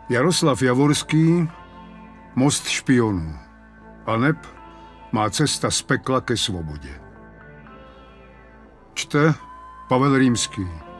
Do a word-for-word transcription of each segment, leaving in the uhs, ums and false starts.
Jaroslav Javorský, Most špionů. Aneb Má cesta z pekla ke svobodě. Čte Pavel Rýmský.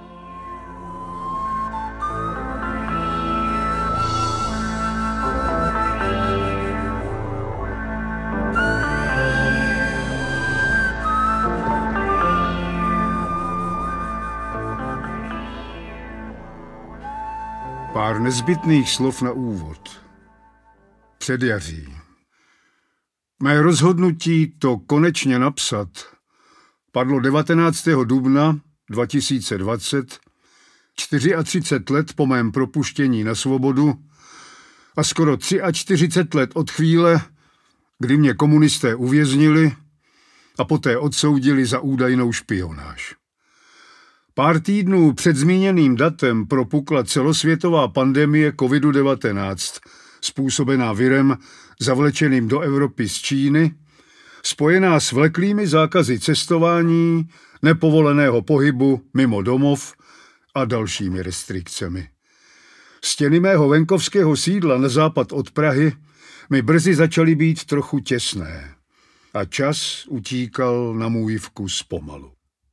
Pár nezbytných slov na úvod. Předjaří. Mé rozhodnutí to konečně napsat padlo devatenáctého dubna dva tisíce dvacet, třicet čtyři let po mém propuštění na svobodu a skoro čtyřicet tři let od chvíle, kdy mě komunisté uvěznili a poté odsoudili za údajnou špionáž. Pár týdnů před zmíněným datem propukla celosvětová pandemie kovidu devatenáct, způsobená virem zavlečeným do Evropy z Číny, spojená s vleklými zákazy cestování, nepovoleného pohybu mimo domov a dalšími restrikcemi. Stěny mého venkovského sídla na západ od Prahy mi brzy začaly být trochu těsné a čas utíkal na můj vkus pomalu.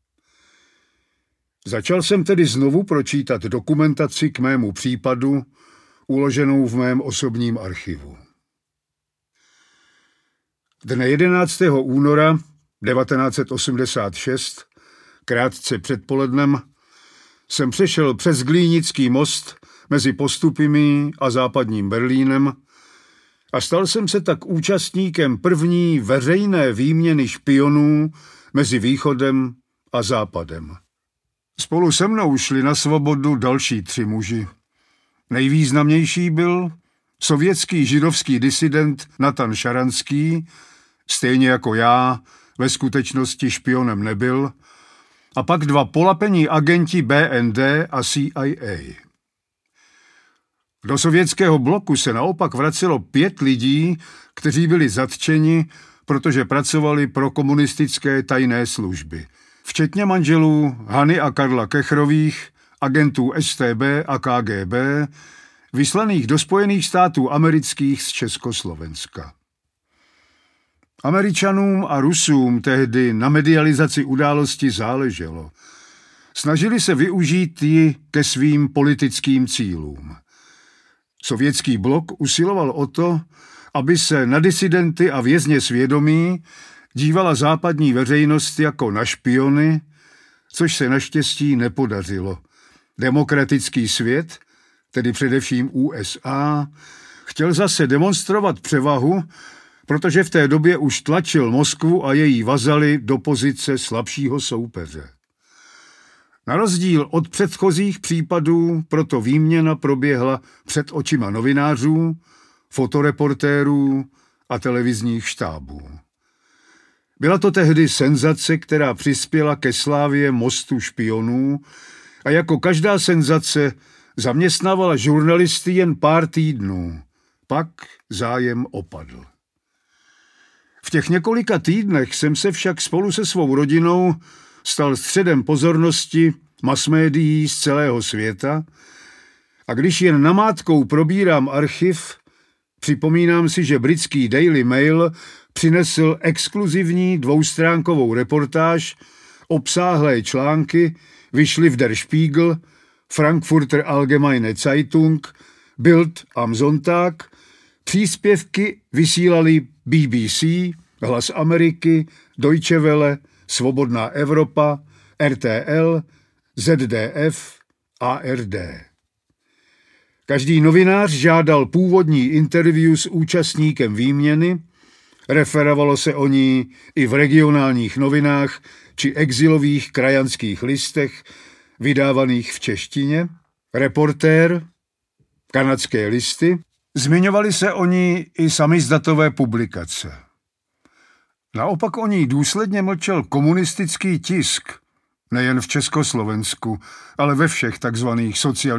Začal jsem tedy znovu pročítat dokumentaci k mému případu, uloženou v mém osobním archivu. Dne jedenáctého února devatenáct set osmdesát šest, krátce před polednem, jsem přešel přes Glínický most mezi Postupimi a západním Berlínem a stal jsem se tak účastníkem první veřejné výměny špionů mezi východem a západem. Spolu se mnou šli na svobodu další tři muži. Nejvýznamnější byl sovětský židovský disident Natan Šaranský, stejně jako já, ve skutečnosti špionem nebyl, a pak dva polapení agenti B N D a C I A. Do sovětského bloku se naopak vracelo pět lidí, kteří byli zatčeni, protože pracovali pro komunistické tajné služby, včetně manželů Hany a Karla Kechrových, agentů S T B a K G B, vyslaných do Spojených států amerických z Československa. Američanům a Rusům tehdy na medializaci události záleželo. Snažili se využít ji ke svým politickým cílům. Sovětský blok usiloval o to, aby se na disidenty a vězně svědomí dívala západní veřejnost jako na špiony, což se naštěstí nepodařilo. Demokratický svět, tedy především U S A, chtěl zase demonstrovat převahu, protože v té době už tlačil Moskvu a její vazaly do pozice slabšího soupeře. Na rozdíl od předchozích případů proto výměna proběhla před očima novinářů, fotoreportérů a televizních štábů. Byla to tehdy senzace, která přispěla ke slávě Mostu špionů a jako každá senzace zaměstnávala žurnalisty jen pár týdnů. Pak zájem opadl. V těch několika týdnech jsem se však spolu se svou rodinou stal středem pozornosti masmédií z celého světa a když jen namátkou probírám archiv, připomínám si, že britský Daily Mail přinesl exkluzivní dvoustránkovou reportáž, obsáhlé články vyšly v Der Spiegel, Frankfurter Allgemeine Zeitung, Bild am Sonntag, příspěvky vysílali B B C, Hlas Ameriky, Deutsche Welle, Svobodná Evropa, R T L, Z D F, A R D. Každý novinář žádal původní interview s účastníkem výměny, referovalo se o ní i v regionálních novinách či exilových krajanských listech, vydávaných v češtině, Reportér, Kanadské listy, zmiňovaly se o ní i samizdatové publikace. Naopak o ní důsledně mlčel komunistický tisk, nejen v Československu, ale ve všech takzvaných socialistických